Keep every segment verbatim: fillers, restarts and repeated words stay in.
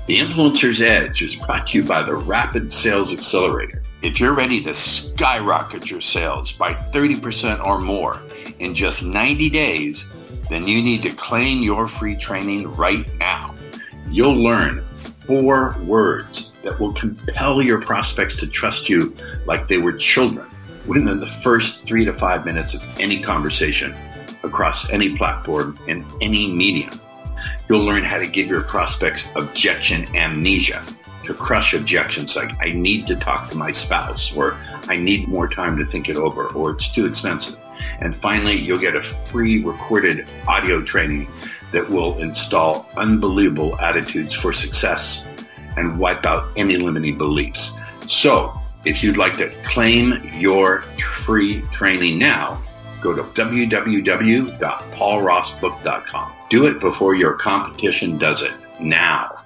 The Influencer's Edge is brought to you by the Rapid Sales Accelerator. If you're ready to skyrocket your sales by thirty percent or more in just ninety days, then you need to claim your free training right now. You'll learn four words that will compel your prospects to trust you like they were children within the first three to five minutes of any conversation across any platform and any medium. You'll learn how to give your prospects objection amnesia, to crush objections like, I need to talk to my spouse, or I need more time to think it over, or it's too expensive. And finally, you'll get a free recorded audio training that will install unbelievable attitudes for success and wipe out any limiting beliefs. So if you'd like to claim your free training now, go to w w w dot paul ross book dot com. Do it before your competition does it now.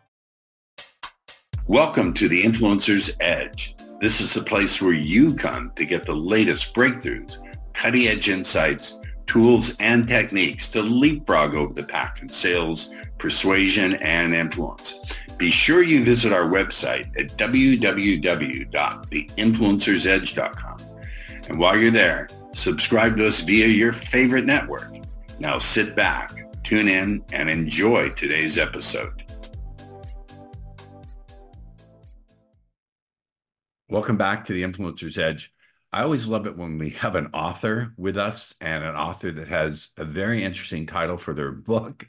Welcome to the Influencer's Edge. This is the place where you come to get the latest breakthroughs, cutting-edge insights, tools, and techniques to leapfrog over the pack in sales, persuasion, and influence. Be sure you visit our website at w w w dot the influencers edge dot com. And while you're there, subscribe to us via your favorite network. Now sit back, tune in, and enjoy today's episode. Welcome back to the Influencer's Edge. I always love it when we have an author with us, and an author that has a very interesting title for their book.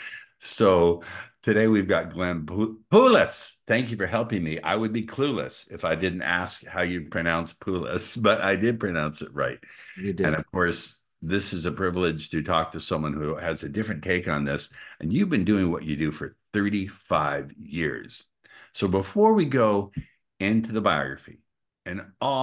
So today we've got Glenn Poulos. Thank you for helping me. I would be clueless if I didn't ask how you pronounce Poulos, but I did pronounce it right. You did. And of course, this is a privilege to talk to someone who has a different take on this. And you've been doing what you do for thirty-five years. So before we go into the biography and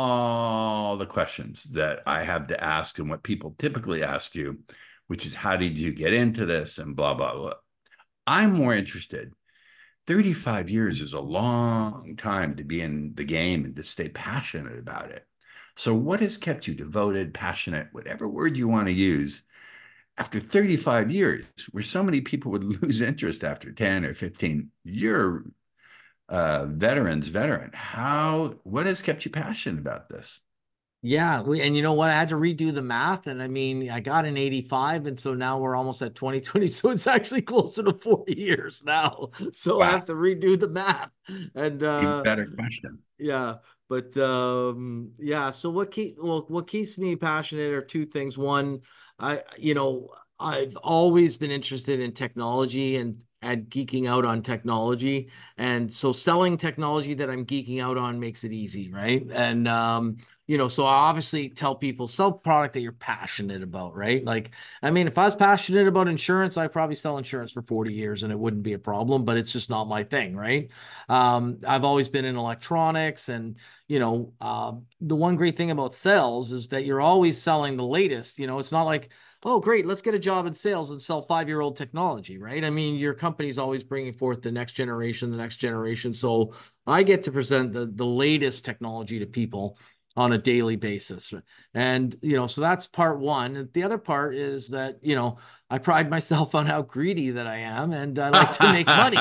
all the questions that I have to ask and what people typically ask you, which is how did you get into this and blah, blah, blah. I'm more interested. thirty-five years is a long time to be in the game and to stay passionate about it. So what has kept you devoted, passionate, whatever word you want to use, after thirty-five years, where so many people would lose interest after ten or fifteen? You're uh, veteran's veteran. How, what has kept you passionate about this? Yeah, we, and you know what? I had to redo the math, and I mean, I got an eighty-five, and so now we're almost at twenty twenty, so it's actually closer to forty years now. So wow. I have to redo the math. And uh, Even better question. Yeah, but um, yeah. So what keep well, what keeps me passionate are two things. One, I you know I've always been interested in technology and and geeking out on technology, and so selling technology that I'm geeking out on makes it easy, right? And um, you know, so I obviously tell people sell a product that you're passionate about, right? Like, I mean, if I was passionate about insurance, I'd probably sell insurance for forty years and it wouldn't be a problem, but it's just not my thing, right? Um, I've always been in electronics, and, you know, uh, the one great thing about sales is that you're always selling the latest. You know, it's not like, oh, great, let's get a job in sales and sell five-year-old technology, right? I mean, your company's always bringing forth the next generation, the next generation. So I get to present the, the latest technology to people on a daily basis. And, you know, so that's part one. And the other part is that, you know, I pride myself on how greedy that I am, and I like to make money.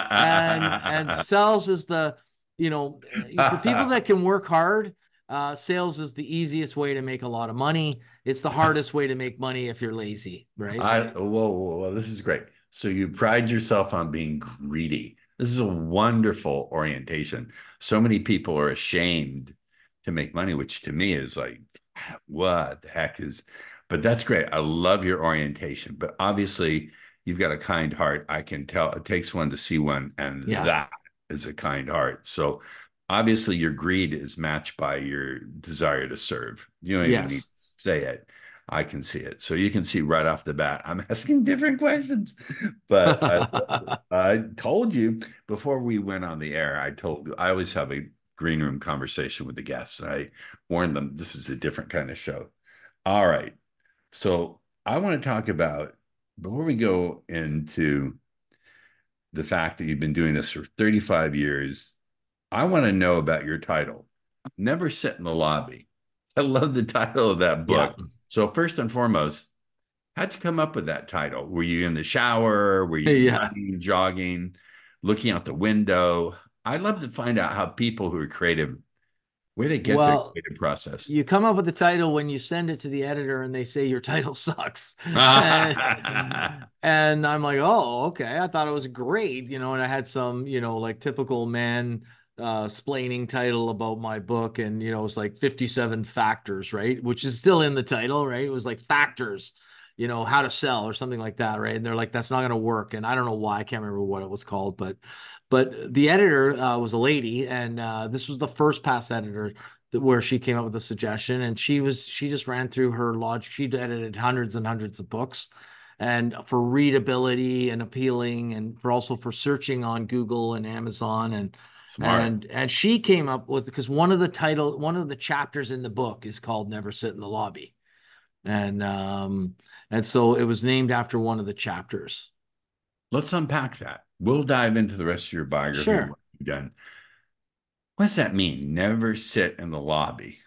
And, and sales is the, you know, for people that can work hard, uh, sales is the easiest way to make a lot of money. It's the hardest way to make money if you're lazy, right? I, whoa, whoa, whoa, this is great. So you pride yourself on being greedy. This is a wonderful orientation. So many people are ashamed to make money, which to me is like, what the heck is, but that's great. I love your orientation, but obviously you've got a kind heart. I can tell it takes one to see one, and yeah. That is a kind heart. So obviously your greed is matched by your desire to serve. You don't even yes. need to say it. I can see it. So you can see right off the bat, I'm asking different questions, but I, I told you before we went on the air, I told you, I always have a green room conversation with the guests. I warned them, this is a different kind of show. All right. So I want to talk about, before we go into the fact that you've been doing this for thirty-five years, I want to know about your title, Never Sit in the Lobby. I love the title of that book. Yeah. So first and foremost, how'd you come up with that title? Were you in the shower? Were you yeah. running, jogging? looking out the window. I'd love to find out how people who are creative, where they get their Well, creative process. you come up with the title when you send it to the editor and they say your title sucks. and, and I'm like, oh, okay. I thought it was great, you know, and I had some, you know, like typical man uh splaining title about my book, and you know, it's like fifty-seven factors, right? Which is still in the title, right? It was like factors, you know, how to sell or something like that, right? And they're like, that's not going to work. And I don't know why, I can't remember what it was called, but but the editor uh, was a lady, and uh, this was the first pass editor where she came up with a suggestion, and she was she just ran through her logic. She edited hundreds and hundreds of books, and for readability and appealing, and for also for searching on Google and Amazon, and Smart. and and she came up with, because one of the title one of the chapters in the book is called "Never Sit in the Lobby," and um and so it was named after one of the chapters. Let's unpack that. We'll dive into the rest of your biography and Sure. what you've done. What does that mean? Never sit in the lobby.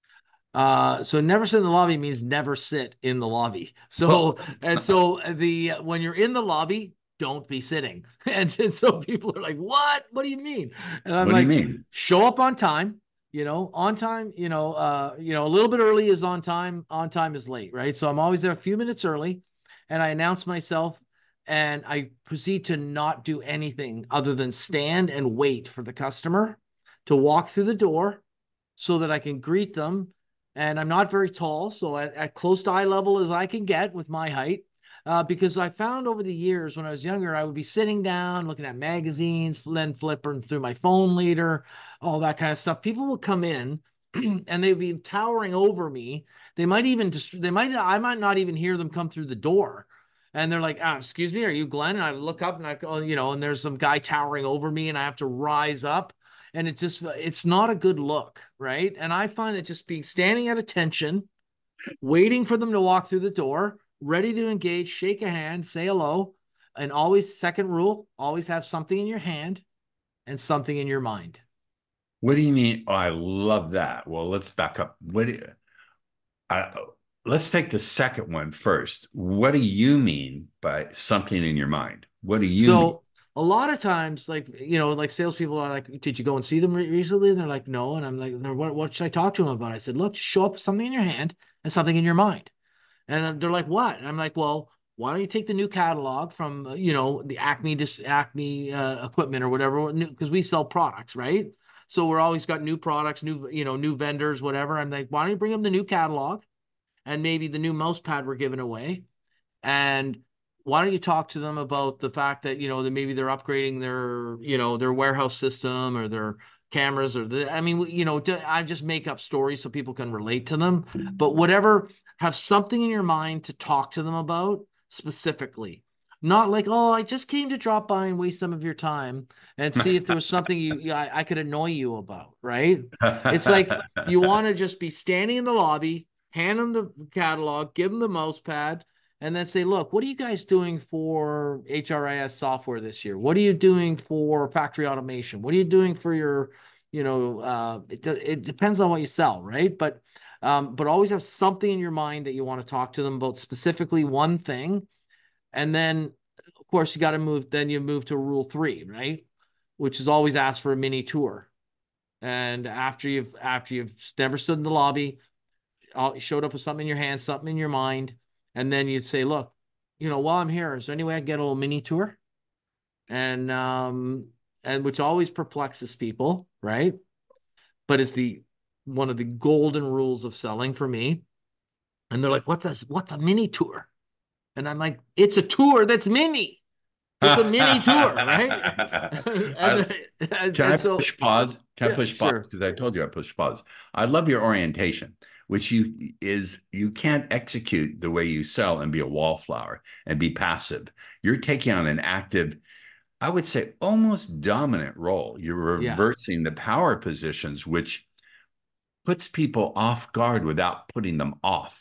Uh, so never sit in the lobby means never sit in the lobby. Oh, So, and so the, when you're in the lobby, don't be sitting. And, and so people are like, what? What do you mean? And I'm what do you like, mean? show up on time, you know, on time, you know, uh, you know, a little bit early is on time, on time is late, right? So I'm always there a few minutes early, and I announce myself, and I proceed to not do anything other than stand and wait for the customer to walk through the door so that I can greet them. And I'm not very tall, so at, at close to eye level as I can get with my height. Uh, because I found over the years when I was younger, I would be sitting down, looking at magazines, then flipping through my phone later, all that kind of stuff. People would come in and they'd be towering over me. They might even, dist- they might, I might not even hear them come through the door. And they're like, ah, excuse me, are you Glenn? And I look up and I go, you know, and there's some guy towering over me, and I have to rise up, and it just, it's not a good look, right? And I find that just being standing at attention, waiting for them to walk through the door, ready to engage, shake a hand, say hello, and always, second rule, always have something in your hand and something in your mind. What do you mean? Oh, I love that. Well, let's back up. What do you, I, let's take the second one first. What do you mean by something in your mind? What do you mean? So a lot of times, like, you know, like salespeople are like, did you go and see them re- recently? And they're like, no. And I'm like, what, what should I talk to them about? I said, look, just show up with something in your hand and something in your mind. And they're like, what? And I'm like, well, why don't you take the new catalog from, uh, you know, the Acme, dis- Acme uh, equipment or whatever, because we sell products, right? So we're always got new products, new, you know, new vendors, whatever. I'm like, why don't you bring them the new catalog and maybe the new mouse pad we're giving away? And why don't you talk to them about the fact that, you know, that maybe they're upgrading their, you know, their warehouse system or their cameras, or the, I mean, you know, I just make up stories so people can relate to them, but whatever, have something in your mind to talk to them about specifically. Not like, oh, I just came to drop by and waste some of your time and see if there was something you I, I could annoy you about, right? It's like you want to just be standing in the lobby, hand them the catalog, give them the mouse pad, and then say, look, what are you guys doing for H R I S software this year? What are you doing for factory automation? What are you doing for your, you know, uh, it, it depends on what you sell, right? But, um, but always have something in your mind that you want to talk to them about, specifically one thing. And then, of course, you got to move, then you move to rule three, right? Which is always ask for a mini tour. And after you've, after you've never stood in the lobby, uh, showed up with something in your hand, something in your mind, and then you'd say, look, you know, while I'm here, is there any way I can get a little mini tour? And um, and which always perplexes people, right? But it's the one of the golden rules of selling for me. And they're like, what's a what's a mini tour? And I'm like, it's a tour that's mini. It's a mini tour, right? I, and, and, can I and so, push pause? Can I yeah, push pause? sure. Because I told you I push pause. I love your orientation, which you is you can't execute the way you sell and be a wallflower and be passive. You're taking on an active, I would say almost dominant role. You're Yeah. reversing the power positions, which puts people off guard without putting them off.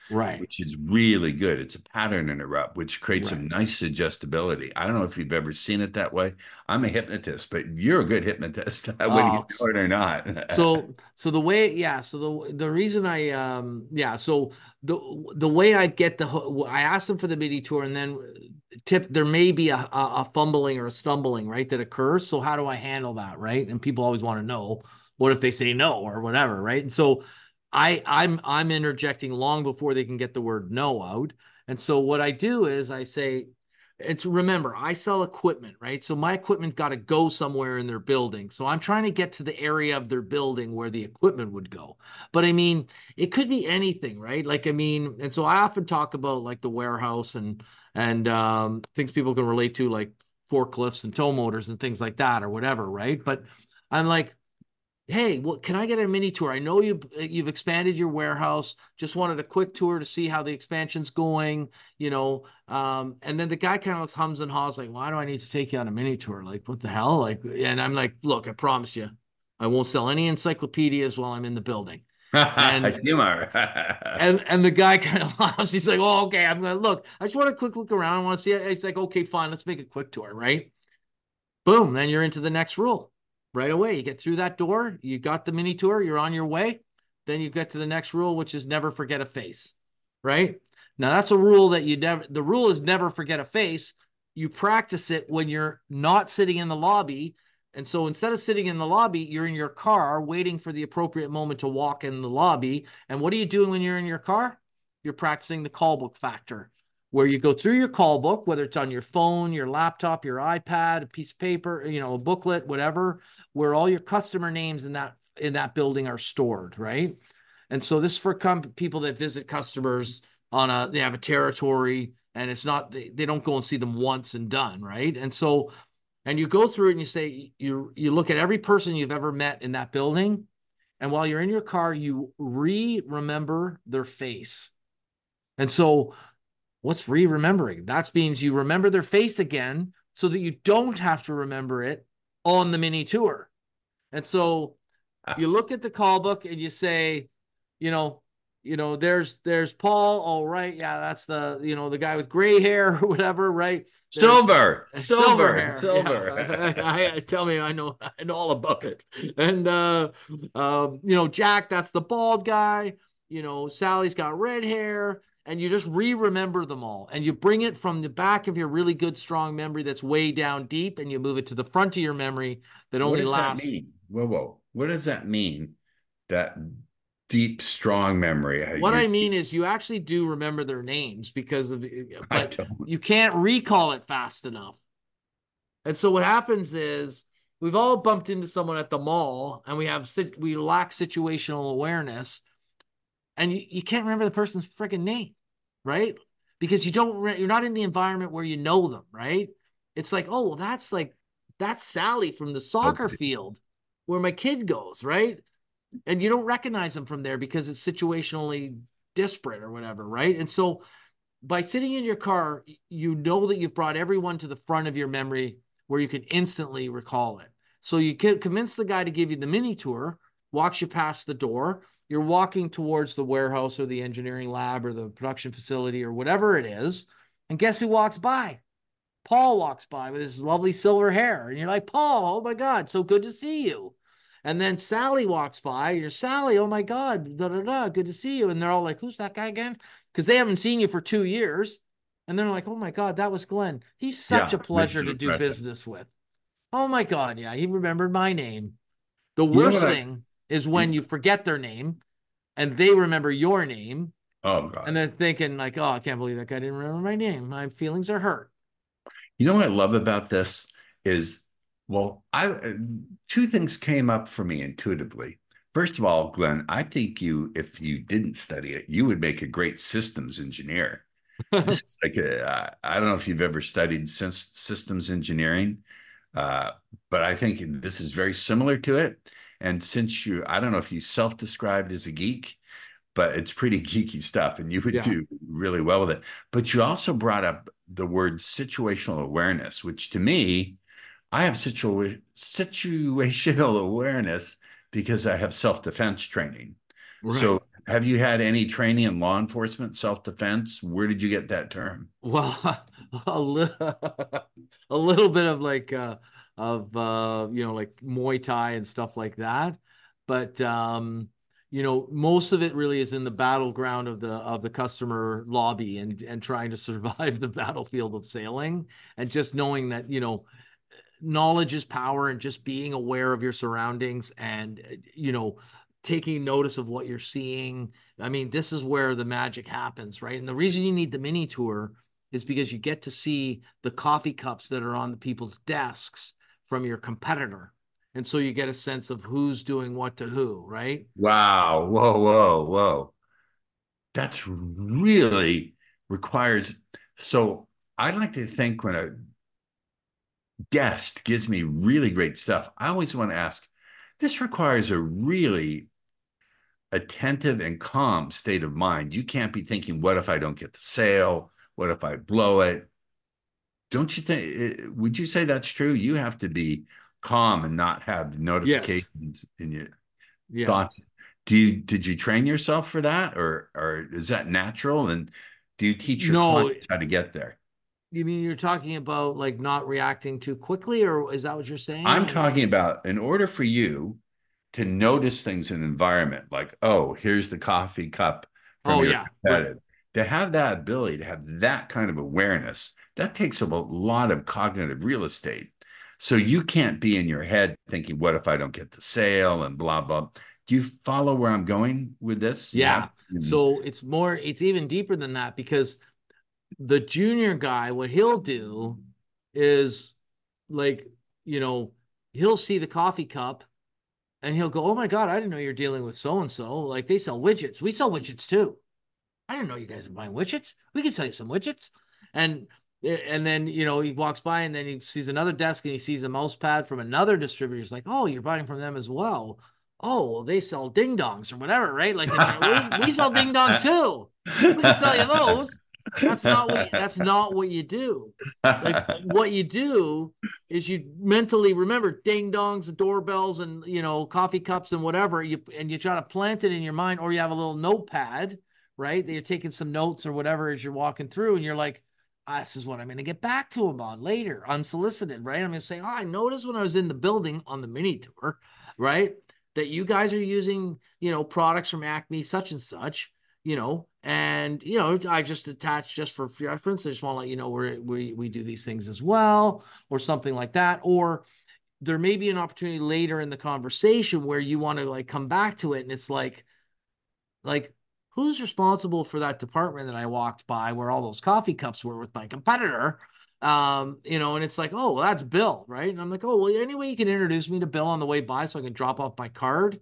Right. which is really good. It's a pattern interrupt, which creates Right. some nice suggestibility. I don't know if you've ever seen it that way. I'm a hypnotist, but you're a good hypnotist, whether you Oh, know it or not. so so the way, yeah, so the the reason I um yeah, so the the way I get the I asked them for the mini tour, and then tip there may be a, a a fumbling or a stumbling, right, that occurs. So how do I handle that, right? And people always want to know, what if they say no or whatever, right? And so I I'm I'm interjecting long before they can get the word no out. And so what I do is I say, it's remember, I sell equipment, right? So my equipment got to go somewhere in their building. So I'm trying to get to the area of their building where the equipment would go. But I mean, it could be anything, right? Like, I mean, and so I often talk about like the warehouse and and um, things people can relate to, like forklifts and tow motors and things like that or whatever, right? But I'm like, hey, well, can I get a mini tour? I know you've you've expanded your warehouse. Just wanted a quick tour to see how the expansion's going, you know. Um, and then the guy kind of hums and haws, like, why do I need to take you on a mini tour? Like, what the hell? Like, and I'm like, look, I promise you, I won't sell any encyclopedias while I'm in the building. And Humor. and and the guy kind of laughs. He's like, oh, okay, I'm gonna look. I just want a quick look around. I want to see it. He's like, okay, fine, let's make a quick tour, right? Boom, then you're into the next rule right away. You get through that door, you got the mini tour, you're on your way. Then you get to the next rule, which is never forget a face, right? Now that's a rule that you never, the rule is never forget a face. You practice it when you're not sitting in the lobby. And so instead of sitting in the lobby, you're in your car waiting for the appropriate moment to walk in the lobby. And what are you doing when you're in your car? You're practicing the call book factor, where you go through your call book, whether it's on your phone, your laptop, your iPad, a piece of paper, you know, a booklet, whatever, where all your customer names in that in that building are stored, right? And so this is for com- people that visit customers on a, they have a territory, and it's not, they, they don't go and see them once and done, right? And so, and you go through it and you say, you you look at every person you've ever met in that building, and while you're in your car, you re-remember their face. And so what's re-remembering? That means you remember their face again so that you don't have to remember it on the mini tour. And so you look at the call book and you say, you know, you know, there's there's Paul. All right, yeah, that's the, you know, the guy with gray hair or whatever, right? There's Silver, silver silver, hair. silver. Yeah. I, I tell me, I know, I know all about it. And uh, um, you know, Jack, that's the bald guy. You know, Sally's got red hair. And you just re-remember them all, and you bring it from the back of your really good, strong memory that's way down deep, and you move it to the front of your memory that What only does that lasts. mean? Whoa, whoa. What does that mean? That deep, strong memory. What You, I mean is, you actually do remember their names because of, I but don't. you can't recall it fast enough. And so what happens is, we've all bumped into someone at the mall, and we have we lack situational awareness, and you, you can't remember the person's freaking name, right? Because you don't, you're not in the environment where you know them, right? It's like, oh, well, that's like, that's Sally from the soccer Okay. field where my kid goes, right? And you don't recognize them from there because it's situationally disparate or whatever, right? And so by sitting in your car, you know that you've brought everyone to the front of your memory where you can instantly recall it. So you can convince the guy to give you the mini tour, walks you past the door. You're walking towards the warehouse or the engineering lab or the production facility or whatever it is. And guess who walks by? Paul walks by with his lovely silver hair. And you're like, Paul, oh my God, so good to see you. And then Sally walks by. You're Sally, oh my God, da da da, good to see you. And they're all like, who's that guy again? Because they haven't seen you for two years. And they're like, oh my God, that was Glenn. He's such Yeah, a makes pleasure it to do impressive. business with. Oh my God, yeah, he remembered my name. The You know worst what I? thing is when you forget their name and they remember your name, Oh and God. they're thinking like, oh, I can't believe that guy didn't remember my name. My feelings are hurt. You know what I love about this is, well, I two things came up for me intuitively. First of all, Glenn, I think you, if you didn't study it, you would make a great systems engineer. This is like a, I don't know if you've ever studied systems engineering, uh, but I think this is very similar to it. And since you, I don't know if you self-described as a geek, but it's pretty geeky stuff, and you would Yeah. do really well with it. But you also brought up the word situational awareness, which to me, I have situa situational awareness because I have self-defense training. Right. So have you had any training in law enforcement, self-defense? Where did you get that term? Well, a little, a little bit of like uh of uh you know like Muay Thai and stuff like that. But um you know most of it really is in the battleground of the of the customer lobby and and trying to survive the battlefield of sailing and just knowing that you know knowledge is power and just being aware of your surroundings and you know taking notice of what you're seeing. I mean, this is where the magic happens, right? And the reason you need the mini tour is because you get to see the coffee cups that are on the people's desks from your competitor, and so you get a sense of who's doing what to who, right? Wow. Whoa, whoa, whoa. That's really requires. So I like to think when a guest gives me really great stuff, I always want to ask, this requires a really attentive and calm state of mind. You can't be thinking, what if I don't get the sale? What if I blow it? Don't you think, would you say that's true? You have to be calm and not have Yes. notifications in your Yeah. thoughts. Do you, did you train yourself for that, or, or is that natural? And do you teach your No, clients how to get there? you mean you're talking about like not reacting too quickly, or is that what you're saying? I'm Or talking about in order for you to notice things in environment, like, oh, here's the coffee cup from oh your yeah, right. competitive. To have that ability, to have that kind of awareness, that takes up a lot of cognitive real estate. So you can't be in your head thinking, what if I don't get the sale and blah, blah. Do you follow where I'm going with this? You have Yeah. to, So it's more, it's even deeper than that because the junior guy, what he'll do is like, you know, he'll see the coffee cup and he'll go, oh my God, I didn't know you're dealing with so and so. Like they sell widgets. We sell widgets too. I didn't know you guys are buying widgets. We can sell you some widgets. And and then you know he walks by and then he sees another desk and he sees a mouse pad from another distributor. He's like, oh, you're buying from them as well. Oh, well, they sell ding dongs or whatever, right? Like we, we sell ding dongs too. We can sell you those. That's not what that's not what you do. Like what you do is you mentally remember ding dongs, doorbells, and you know coffee cups and whatever. You and you try to plant it in your mind, or you have a little notepad, right? That you're taking some notes or whatever as you're walking through, and you're like, ah, this is what I'm going to get back to him on later, unsolicited, right? I'm going to say, oh, I noticed when I was in the building on the mini tour, right, that you guys are using, you know, products from Acme, such and such, you know, and you know, I just attached just for reference. I just want to let you know we we we do these things as well, or something like that, or there may be an opportunity later in the conversation where you want to like come back to it, and it's like, like who's responsible for that department that I walked by where all those coffee cups were with my competitor? Um, you know, and it's like, oh, well, that's Bill, right? And I'm like, oh, well, anyway, you can introduce me to Bill on the way by so I can drop off my card.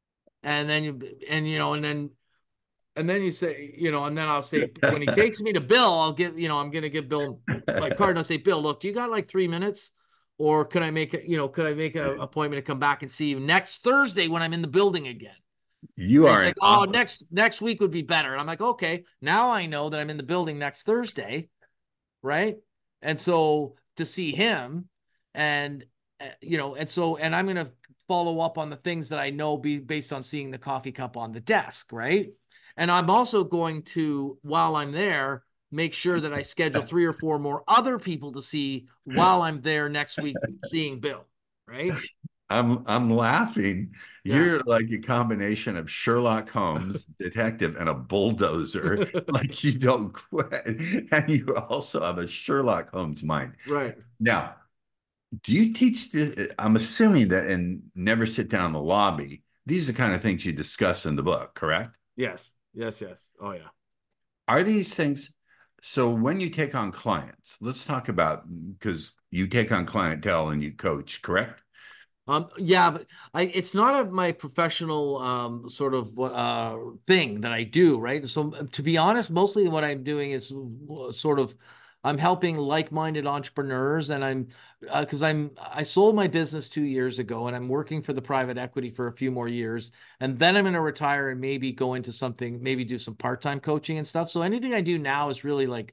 And then you, and you know, and then, and then you say, you know, and then I'll say, when he takes me to Bill, I'll give, you know, I'm going to give Bill my card and I'll say, Bill, look, do you got like three minutes? Or could I make a, you know, could I make an appointment to come back and see you next Thursday when I'm in the building again? You And are he's an like, oh, officer. next next week would be better. And I'm like, okay, now I know that I'm in the building next Thursday, right? And so to see him, and uh, you know, and so and I'm gonna follow up on the things that I know be based on seeing the coffee cup on the desk, right? And I'm also going to, while I'm there, make sure that I schedule three or four more other people to see while I'm there next week seeing Bill, right? I'm I'm laughing. Yeah. You're like a combination of Sherlock Holmes, detective, and a bulldozer. Like you don't quit, and you also have a Sherlock Holmes mind. Right. Now, do you teach the? I'm assuming that in Never Sit Down in the Lobby, these are the kind of things you discuss in the book, correct? Yes. Yes. Yes. Oh yeah. Are these things? So when you take on clients, let's talk about because you take on clientele and you coach, correct? Um, yeah, but I, it's not a, my professional um, sort of uh, thing that I do, right? So to be honest, mostly what I'm doing is sort of I'm helping like-minded entrepreneurs, and I'm because uh, I'm I sold my business two years ago, and I'm working for the private equity for a few more years, and then I'm going to retire and maybe go into something, maybe do some part-time coaching and stuff. So anything I do now is really like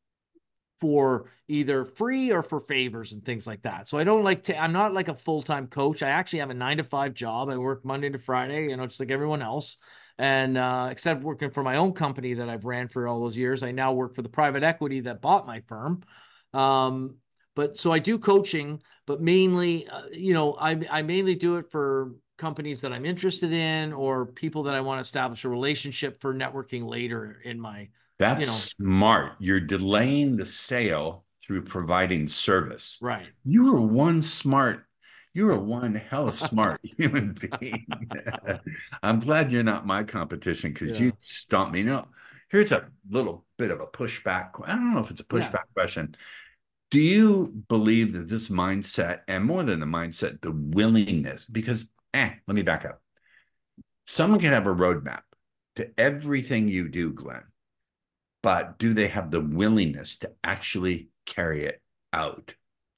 for either free or for favors and things like that. So I don't like to, I'm not like a full-time coach. I actually have a nine to five job. I work Monday to Friday, you know, just like everyone else. And uh, except working for my own company that I've ran for all those years, I now work for the private equity that bought my firm. Um, but so I do coaching, but mainly, uh, you know, I, I mainly do it for companies that I'm interested in or people that I want to establish a relationship for networking later in my, That's you know, smart. You're delaying the sale through providing service. right. You are one smart, you are one hella smart human being. I'm glad you're not my competition because Yeah. you stumped me. No, here's a little bit of a pushback. I don't know if it's a Yeah. pushback question. Do you believe that this mindset, and more than the mindset, the willingness, because, eh, let me back up. Someone can have a roadmap to everything you do, Glenn, but do they have the willingness to actually carry it out?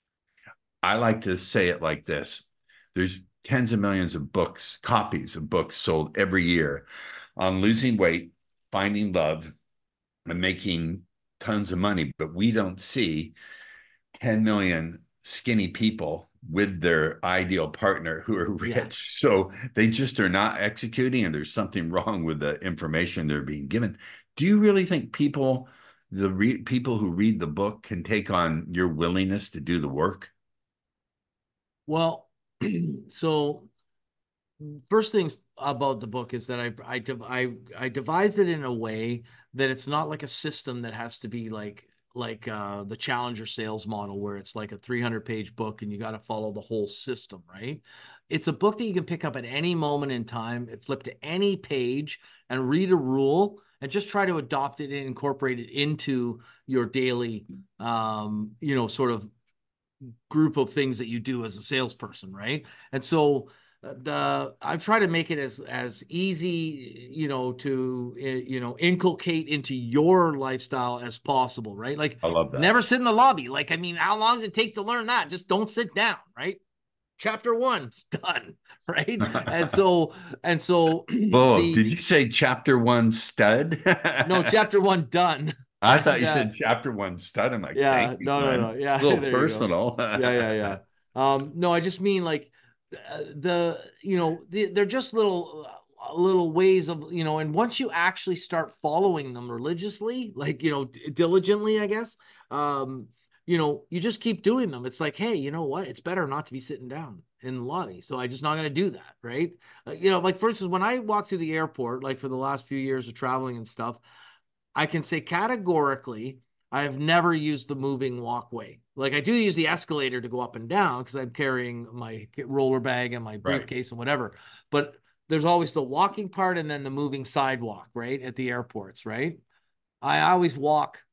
I like to say it like this. There's tens of millions of books, copies of books sold every year on losing weight, finding love, and making tons of money, but we don't see ten million skinny people with their ideal partner who are rich. Yeah. So they just are not executing, and there's something wrong with the information they're being given. Do you really think people, the re- people who read the book, can take on your willingness to do the work? Well, so first things about the book is that I I I I devised it in a way that it's not like a system that has to be like like uh the Challenger sales model where it's like a three hundred page book and you got to follow the whole system, right? It's a book that you can pick up at any moment in time, flip to any page and read a rule and just try to adopt it and incorporate it into your daily um you know sort of group of things that you do as a salesperson, right? And so uh, the I've tried to make it as as easy, you know, to uh, you know inculcate into your lifestyle as possible, right? Like I love that. never sit in the lobby. Like I mean, how long does it take to learn that? Just don't sit down, right? Chapter one, it's done, right? And so and so Oh, the did you say chapter one stud? no, chapter one done. I thought And you uh said chapter one stud. I'm like, yeah, thank you, no, no, no. Glenn. Yeah, A little there you go. personal. Yeah, yeah, yeah. Um, no, I just mean like uh, the, you know, the, they're just little, uh, little ways of, you know, and once you actually start following them religiously, like, you know, d- diligently, I guess, um, you know, you just keep doing them. It's like, hey, you know what? It's better not to be sitting down in the lobby. So I just not going to do that. Right. Uh, you know, like for instance, when I walk through the airport, like for the last few years of traveling and stuff, I can say categorically, I have never used the moving walkway. Like I do use the escalator to go up and down because I'm carrying my roller bag and my Right. briefcase and whatever. But there's always the walking part and then the moving sidewalk, right? At the airports, right? I always walk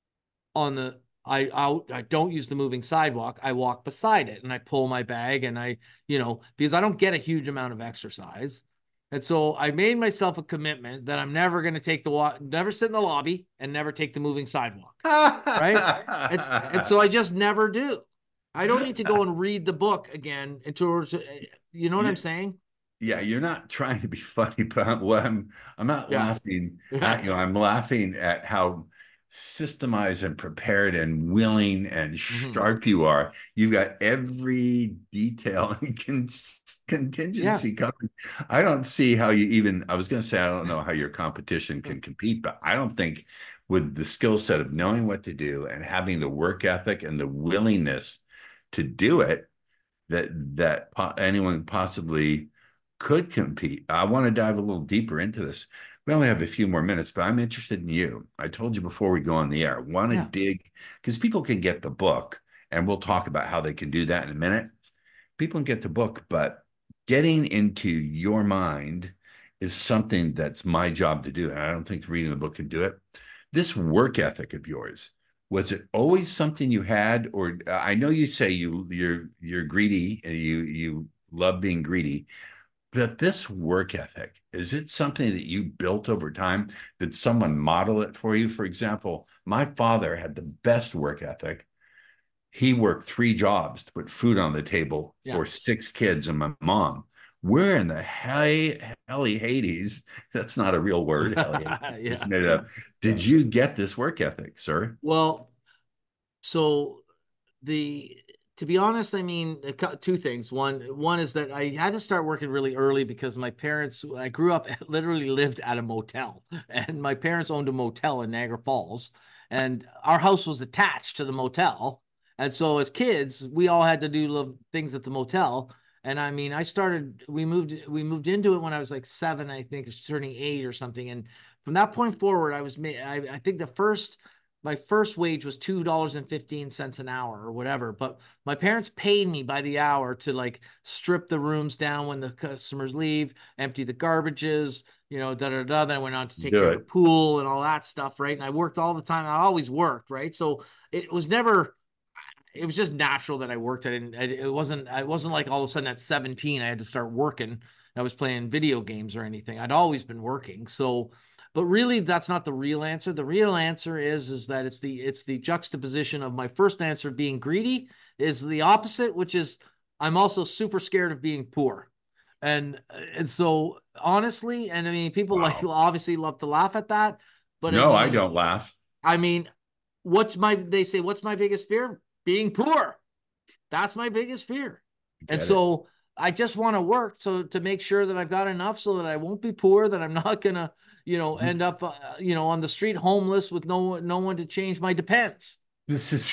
on the I out I don't use the moving sidewalk. I walk beside it and I pull my bag and I, you know, because I don't get a huge amount of exercise. And so I made myself a commitment that I'm never going to take the walk, never sit in the lobby and never take the moving sidewalk. Right. And, and so I just never do. I don't need to go and read the book again in order to, you know what Yeah. I'm saying? Yeah, you're not trying to be funny, but I'm, what I'm I'm not Yeah. laughing Yeah. at you. I'm laughing at how systemized and prepared and willing and Mhm. sharp you are. You've got every detail and con- contingency covered. I don't see how you even, I was going to say, I don't know how your competition can compete, but I don't think with the skill set of knowing what to do and having the work ethic and the willingness to do it, that that po- anyone possibly could compete. I want to dive a little deeper into this. We only have a few more minutes, but I'm interested in you. I told you before we go on the air, I want to Yeah. dig because people can get the book, and we'll talk about how they can do that in a minute. People can get the book, but getting into your mind is something that's my job to do. And I don't think reading the book can do it. This work ethic of yours, was it always something you had? Or I know you say you you're you're greedy and you you love being greedy, but this work ethic, is it something that you built over time? Did someone model it for you? For example, my father had the best work ethic. He worked three jobs to put food on the table Yeah. for six kids and my mom. Where in the hell, helly Hades? That's not a real word. Helly Hades, just Yeah. made it up. Did you get this work ethic, sir? Well, so the to be honest, I mean, two things. One, one is that I had to start working really early because my parents, I grew up, literally lived at a motel, and my parents owned a motel in Niagara Falls, and our house was attached to the motel. And so as kids, we all had to do things at the motel. And I mean, I started, we moved, we moved into it when I was like seven, I think, it's turning eight or something. And from that point forward, I was, I, I think the first, my first wage was two dollars and fifteen cents an hour or whatever, but my parents paid me by the hour to like strip the rooms down when the customers leave, empty the garbages, you know, da da da. Then I went on to take Do care it. of the pool and all that stuff, right? And I worked all the time. I always worked, right? So it was never, it was just natural that I worked. I didn't, it wasn't, I wasn't like all of a sudden at seventeen, I had to start working. I was playing video games or anything. I'd always been working. So, but really, that's not the real answer. The real answer is, is that it's the it's the juxtaposition of my first answer being greedy is the opposite, which is I'm also super scared of being poor. And and so honestly, and I mean, people wow. like obviously love to laugh at that, but no, I, mean, I don't laugh. I mean, what's my they say, what's my biggest fear? Being poor. That's my biggest fear. And so it. I just want to work so to make sure that I've got enough so that I won't be poor, that I'm not gonna, you know, end up, uh, you know, on the street homeless with no no one to change my depends. This is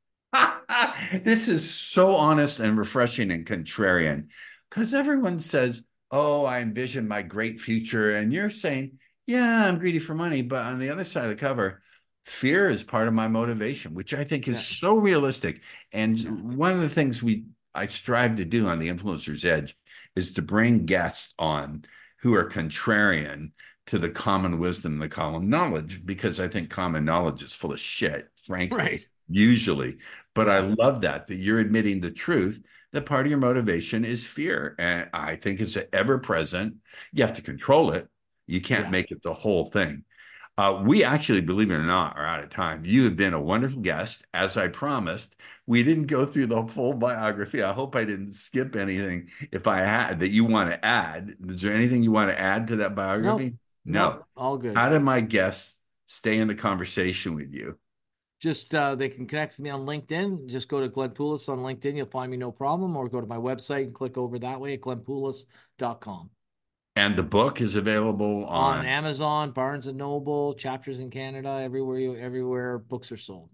this is so honest and refreshing and contrarian, because everyone says, "Oh, I envision my great future," and you're saying, "Yeah, I'm greedy for money," but on the other side of the cover, fear is part of my motivation, which I think is yeah. so realistic. And yeah. one of the things we I strive to do on the Influencer's Edge is to bring guests on who are contrarian to the common wisdom, the common knowledge, because I think common knowledge is full of shit, frankly, right. usually. But I love that, that you're admitting the truth, that part of your motivation is fear. And I think it's ever present. You have to control it. You can't yeah. make it the whole thing. Uh, we actually, believe it or not, are out of time. You have been a wonderful guest, as I promised. We didn't go through the full biography. I hope I didn't skip anything. If I had that you want to add, is there anything you want to add to that biography? No, no. no all good. How do my guests stay in the conversation with you? Just uh, they can connect with me on LinkedIn. Just go to Glenn Poulos on LinkedIn. You'll find me no problem. Or go to my website and click over that way at glenn poulos dot com. And the book is available on, on Amazon, Barnes and Noble, Chapters in Canada, everywhere you everywhere books are sold.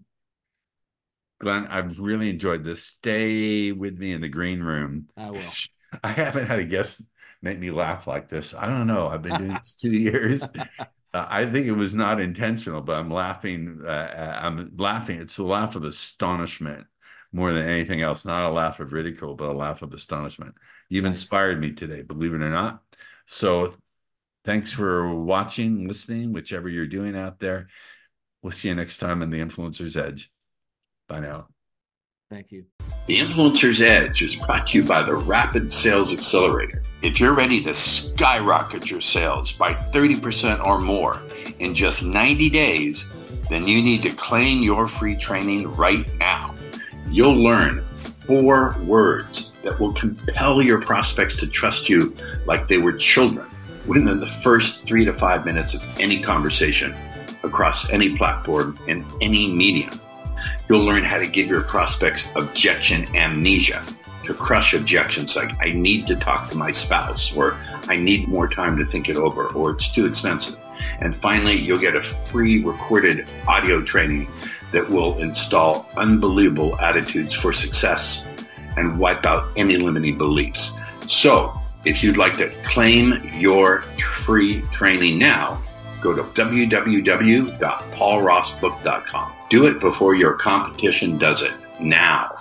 Glenn, I've really enjoyed this. Stay with me in the green room. I will. I haven't had a guest make me laugh like this. I don't know. I've been doing this two years. Uh, I think it was not intentional, but I'm laughing. Uh, I'm laughing. It's a laugh of astonishment more than anything else. Not a laugh of ridicule, but a laugh of astonishment. You've nice. inspired me today, believe it or not. So thanks for watching, listening, whichever you're doing out there. We'll see you next time on The Influencer's Edge. Bye now. Thank you. The Influencer's Edge is brought to you by the Rapid Sales Accelerator. If you're ready to skyrocket your sales by thirty percent or more in just ninety days, then you need to claim your free training right now. You'll learn four words that will compel your prospects to trust you like they were children within the first three to five minutes of any conversation across any platform in any medium. You'll learn how to give your prospects objection amnesia, to crush objections like, I need to talk to my spouse, or I need more time to think it over, or it's too expensive. And finally, you'll get a free recorded audio training that will install unbelievable attitudes for success and wipe out any limiting beliefs. So if you'd like to claim your free training now, go to w w w dot paul ross book dot com. Do it before your competition does it now.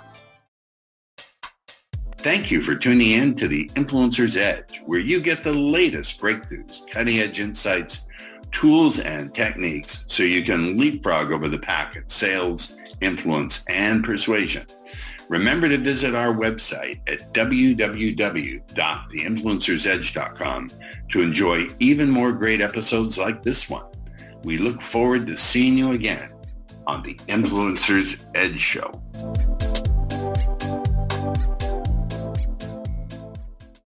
Thank you for tuning in to the Influencer's Edge, where you get the latest breakthroughs, cutting-edge insights, tools, and techniques so you can leapfrog over the pack in sales, influence, and persuasion. Remember to visit our website at w w w dot the influencers edge dot com to enjoy even more great episodes like this one. We look forward to seeing you again on the Influencer's Edge Show.